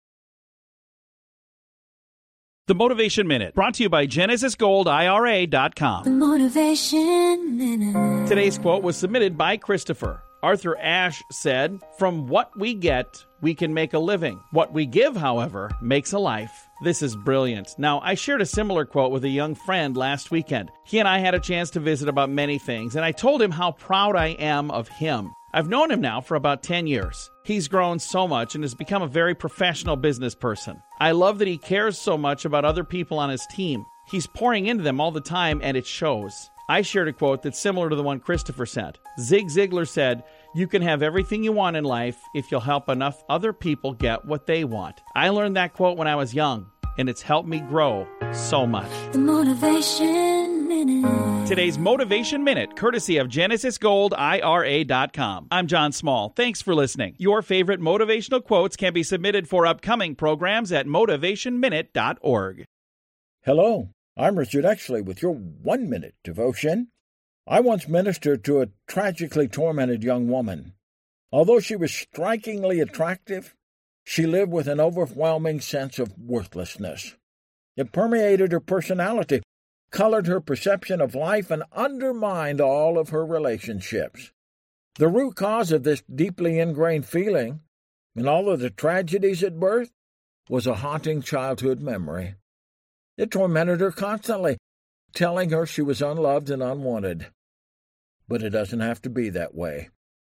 The Motivation Minute, brought to you by Genesis Gold I R A dot com. The Motivation Minute. Today's quote was submitted by Christopher. Arthur Ashe said, "From what we get, we can make a living. What we give, however, makes a life." This is brilliant. Now, I shared a similar quote with a young friend last weekend. He and I had a chance to visit about many things, and I told him how proud I am of him. I've known him now for about ten years. He's grown so much and has become a very professional business person. I love that he cares so much about other people on his team. He's pouring into them all the time, and it shows. I shared a quote that's similar to the one Christopher said. Zig Ziglar said, "You can have everything you want in life if you'll help enough other people get what they want." I learned that quote when I was young, and it's helped me grow so much. The Motivation Minute. Today's Motivation Minute, courtesy of Genesis Gold I R A dot com. I'm John Small. Thanks for listening. Your favorite motivational quotes can be submitted for upcoming programs at motivation minute dot org. Hello, I'm Richard Exley with your one-minute devotion. I once ministered to a tragically tormented young woman. Although she was strikingly attractive, she lived with an overwhelming sense of worthlessness. It permeated her personality, colored her perception of life, and undermined all of her relationships. The root cause of this deeply ingrained feeling, and all of the tragedies at birth, was a haunting childhood memory. It tormented her constantly, telling her she was unloved and unwanted. But it doesn't have to be that way.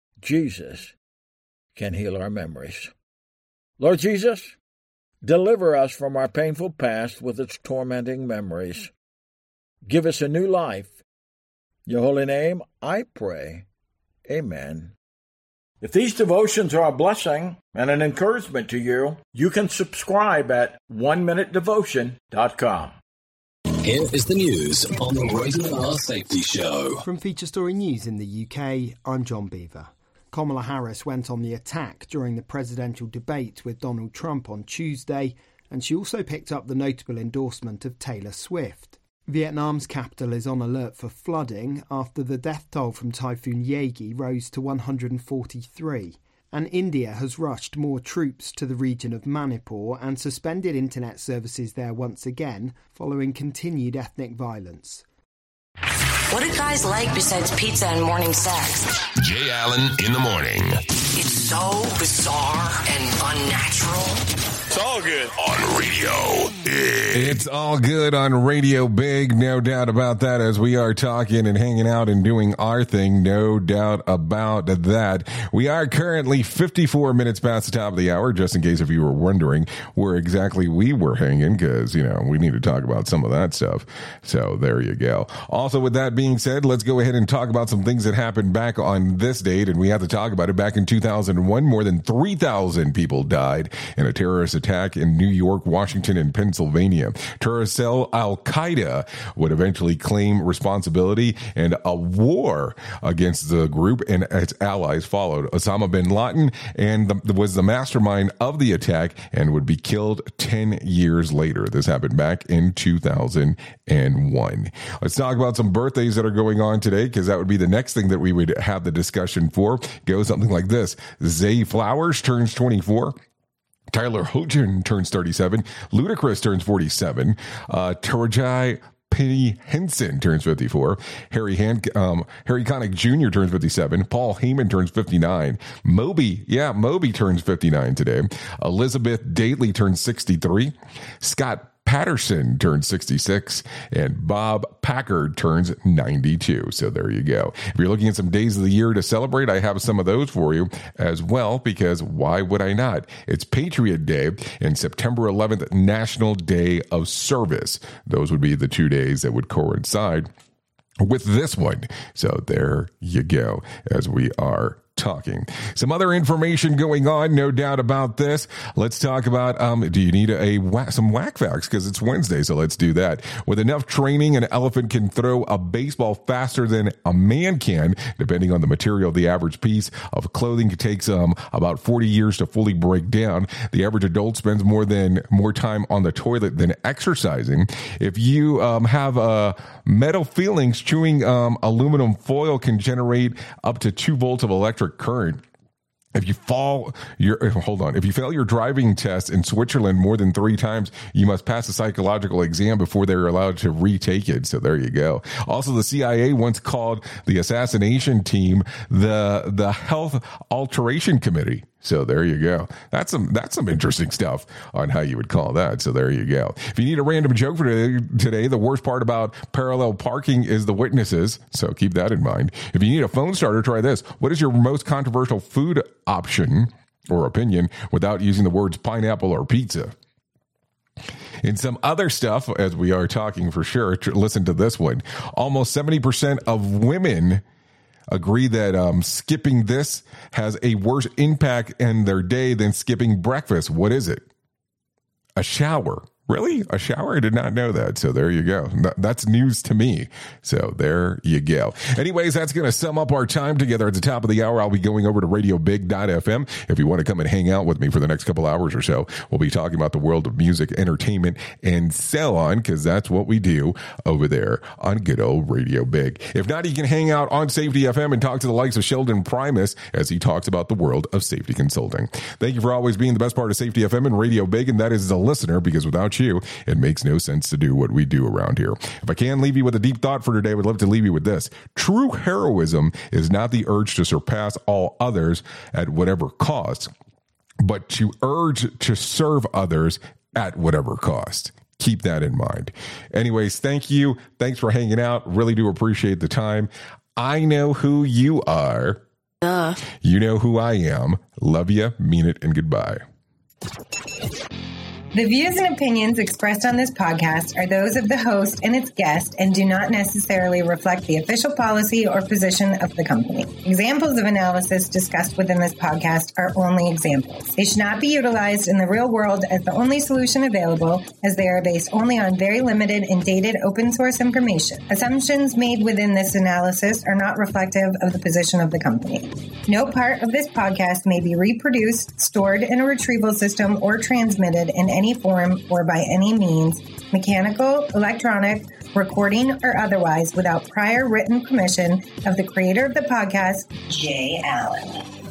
Jesus can heal our memories. Lord Jesus, deliver us from our painful past with its tormenting memories. Give us a new life. In your holy name, I pray. Amen. If these devotions are a blessing and an encouragement to you, you can subscribe at one minute devotion dot com. Here is the news on the Rated R Safety Show. From Feature Story News in the U K, I'm John Beaver. Kamala Harris went on the attack during the presidential debate with Donald Trump on Tuesday, and she also picked up the notable endorsement of Taylor Swift. Vietnam's capital is on alert for flooding after the death toll from Typhoon Yagi rose to one hundred forty-three. And India has rushed more troops to the region of Manipur and suspended internet services there once again following continued ethnic violence. What do guys like besides pizza and morning sex? Jay Allen in the morning. It's so bizarre and unnatural. It's all good on Radio Big. It's all good on Radio Big, no doubt about that, as we are talking and hanging out and doing our thing, no doubt about that. We are currently fifty-four minutes past the top of the hour, just in case if you were wondering where exactly we were hanging, because, you know, we need to talk about some of that stuff. So there you go. Also, with that being said, let's go ahead and talk about some things that happened back on this date, and we have to talk about it. Back in two thousand one, more than three thousand people died in a terrorist attack in New York, Washington, and Pennsylvania. Terrorist cell Al-Qaeda would eventually claim responsibility, and a war against the group and its allies followed. Osama bin Laden and the, was the mastermind of the attack and would be killed ten years later. This happened back in two thousand one. Let's talk about some birthdays that are going on today, because that would be the next thing that we would have the discussion for. Go something like this. Zay Flowers turns twenty-four. Tyler Hoechlin turns thirty-seven. Ludacris turns forty-seven. Uh, Taraji P. Henson turns fifty-four. Harry Han- um, Harry Connick Junior turns fifty-seven. Paul Heyman turns fifty-nine. Moby, yeah, Moby turns fifty-nine today. Elizabeth Daly turns sixty-three. Scott Patterson turns sixty-six, and Bob Packard turns ninety-two. So there you go. If you're looking at some days of the year to celebrate, I have some of those for you as well, because why would I not? It's Patriot Day and September eleventh, National Day of Service. Those would be the two days that would coincide with this one. So there you go, as we are talking. Some other information going on, no doubt about this. Let's talk about, um, do you need a, a some whack facts? Because it's Wednesday, so let's do that. With enough training, an elephant can throw a baseball faster than a man can, depending on the material. The average piece of clothing takes um, about forty years to fully break down. The average adult spends more than more time on the toilet than exercising. If you um, have uh, metal feelings, chewing um, aluminum foil can generate up to two volts of electric current. If you fall your hold on, if you fail your driving test in Switzerland more than three times, you must pass a psychological exam before they're allowed to retake it. So there you go. Also, the C I A once called the assassination team the the Health Alteration Committee. So there you go. That's some that's some interesting stuff on how you would call that. So there you go. If you need a random joke for today, today, the worst part about parallel parking is the witnesses. So keep that in mind. If you need a phone starter, try this. What is your most controversial food option or opinion without using the words pineapple or pizza? In some other stuff, as we are talking for sure, listen to this one. Almost seventy percent of women agree that um, skipping this has a worse impact in their day than skipping breakfast. What is it? A shower. Really? A shower? I did not know that. So there you go. That's news to me. So there you go. Anyways, that's going to sum up our time together at the top of the hour. I'll be going over to radio big dot f m. If you want to come and hang out with me for the next couple hours or so, we'll be talking about the world of music, entertainment, and so on, because that's what we do over there on good old Radio Big. If not, you can hang out on Safety F M and talk to the likes of Sheldon Primus as he talks about the world of safety consulting. Thank you for always being the best part of Safety F M and Radio Big, and that is the listener, because without you, it makes no sense to do what we do around here. If I can leave you with a deep thought for today, I would love to leave you with this. True heroism is not the urge to surpass all others at whatever cost, but to urge to serve others at whatever cost. Keep that in mind. Anyways, thank you. Thanks for hanging out. Really do appreciate the time. I know who you are. Duh. You know who I am. Love you, mean it, and goodbye. The views and opinions expressed on this podcast are those of the host and its guest and do not necessarily reflect the official policy or position of the company. Examples of analysis discussed within this podcast are only examples. They should not be utilized in the real world as the only solution available, as they are based only on very limited and dated open source information. Assumptions made within this analysis are not reflective of the position of the company. No part of this podcast may be reproduced, stored in a retrieval system, or transmitted in any form or by any means, mechanical, electronic, recording, or otherwise, without prior written permission of the creator of the podcast, Jay Allen.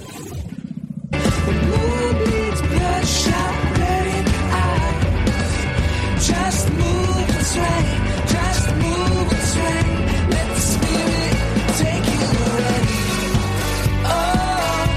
Just move and sway, just move and sway. Let the spirit take you away. Oh,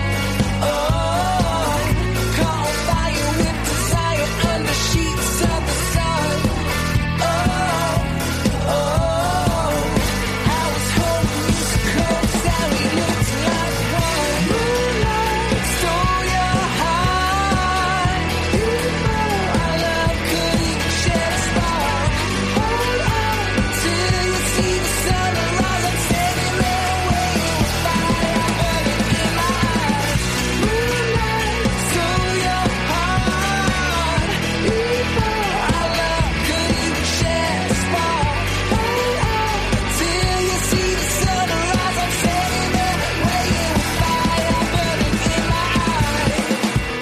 oh, caught on fire with desire under sheets of the sun. Oh, oh, I was hoping you could close down. We looked like one. Moonlight stole your heart. Even though our love could even shed a spark. Hold on till you see the sunrise. I'm standing there waiting with fire burning in my eyes. Moonlight stole your heart. Even though our love could even shed a spark. Hold on till you see the sunrise. I'm standing there waiting with fire burning in my eyes.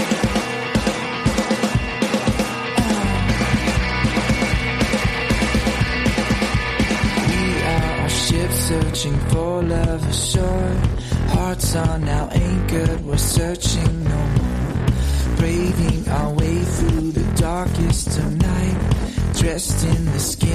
We are our ship searching for love ashore. Hearts are now anchored, we're searching no more. Braving our way through the darkest of night, dressed in the skin